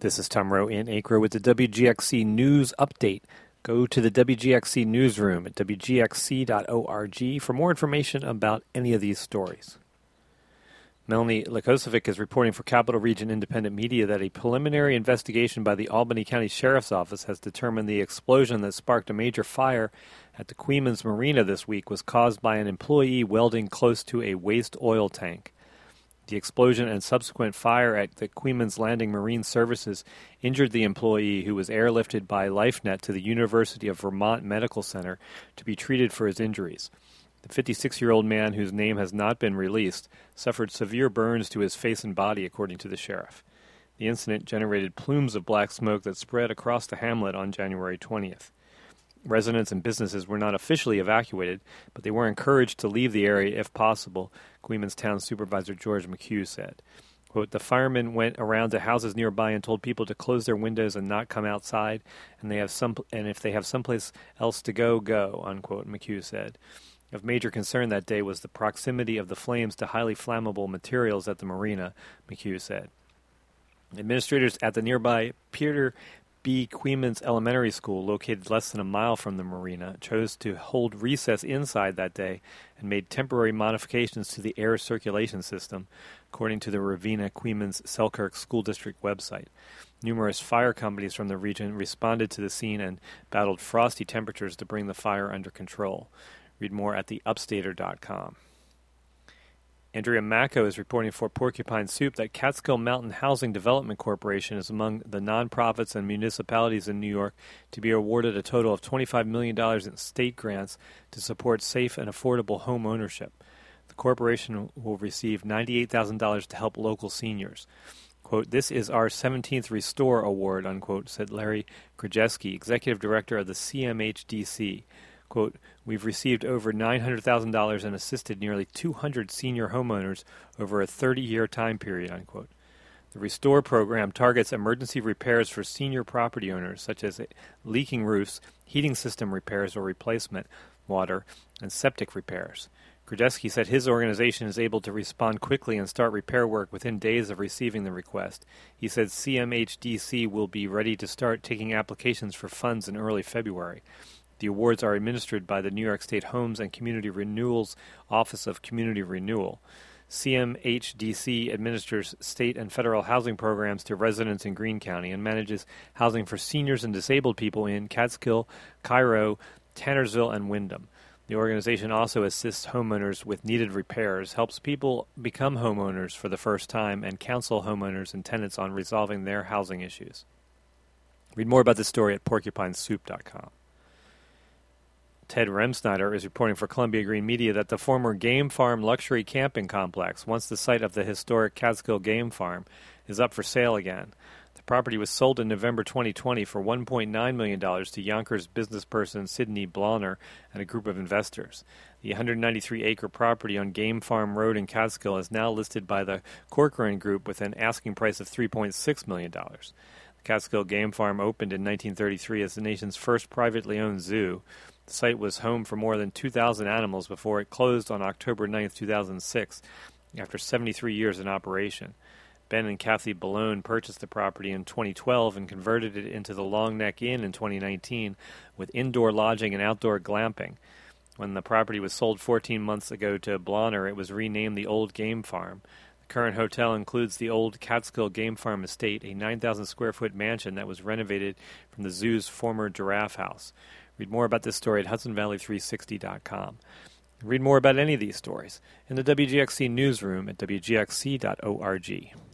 This is Tom Rowe in Acre with the WGXC News Update. Go to the WGXC newsroom at wgxc.org for more information about any of these stories. Melanie Likosovic is reporting for Capital Region Independent Media that a preliminary investigation by the Albany County Sheriff's Office has determined the explosion that sparked a major fire at the Queens Marina this week was caused by an employee welding close to a waste oil tank. The explosion and subsequent fire at the Queens Landing Marine Services injured the employee, who was airlifted by LifeNet to the University of Vermont Medical Center to be treated for his injuries. The 56-year-old man, whose name has not been released, suffered severe burns to his face and body, according to the sheriff. The incident generated plumes of black smoke that spread across the hamlet on January 20th. Residents and businesses were not officially evacuated, but they were encouraged to leave the area if possible, Queens Town Supervisor George McHugh said. Quote, "The firemen went around to houses nearby and told people to close their windows and not come outside, and if they have someplace else to go, unquote," McHugh said. Of major concern that day was the proximity of the flames to highly flammable materials at the marina, McHugh said. Administrators at the nearby Peter B. Queens Elementary School, located less than a mile from the marina, chose to hold recess inside that day and made temporary modifications to the air circulation system, according to the Ravenna Queens Selkirk School District website. Numerous fire companies from the region responded to the scene and battled frosty temperatures to bring the fire under control. Read more at theupstater.com. Andrea Macco is reporting for Porcupine Soup that Catskill Mountain Housing Development Corporation is among the nonprofits and municipalities in New York to be awarded a total of $25 million in state grants to support safe and affordable home ownership. The corporation will receive $98,000 to help local seniors. Quote, "This is our 17th Restore Award," unquote, said Larry Krajewski, executive director of the CMHDC. Quote, "We've received over $900,000 and assisted nearly 200 senior homeowners over a 30-year time period," unquote. The Restore program targets emergency repairs for senior property owners, such as leaking roofs, heating system repairs or replacement, water, and septic repairs. Krajewski said his organization is able to respond quickly and start repair work within days of receiving the request. He said CMHDC will be ready to start taking applications for funds in early February. The awards are administered by the New York State Homes and Community Renewal's Office of Community Renewal. CMHDC administers state and federal housing programs to residents in Greene County and manages housing for seniors and disabled people in Catskill, Cairo, Tannersville, and Windham. The organization also assists homeowners with needed repairs, helps people become homeowners for the first time, and counsel homeowners and tenants on resolving their housing issues. Read more about this story at porcupinesoup.com. Ted Remsnyder is reporting for Columbia Green Media that the former Game Farm luxury camping complex, once the site of the historic Catskill Game Farm, is up for sale again. The property was sold in November 2020 for $1.9 million to Yonkers businessperson Sidney Blauner and a group of investors. The 193-acre property on Game Farm Road in Catskill is now listed by the Corcoran Group with an asking price of $3.6 million. The Catskill Game Farm opened in 1933 as the nation's first privately owned zoo. The site was home for more than 2,000 animals before it closed on October 9, 2006, after 73 years in operation. Ben and Kathy Ballone purchased the property in 2012 and converted it into the Long Neck Inn in 2019 with indoor lodging and outdoor glamping. When the property was sold 14 months ago to Blauner, it was renamed the Old Game Farm. The current hotel includes the old Catskill Game Farm estate, a 9,000-square-foot mansion that was renovated from the zoo's former giraffe house. Read more about this story at HudsonValley360.com. Read more about any of these stories in the WGXC newsroom at wgxc.org.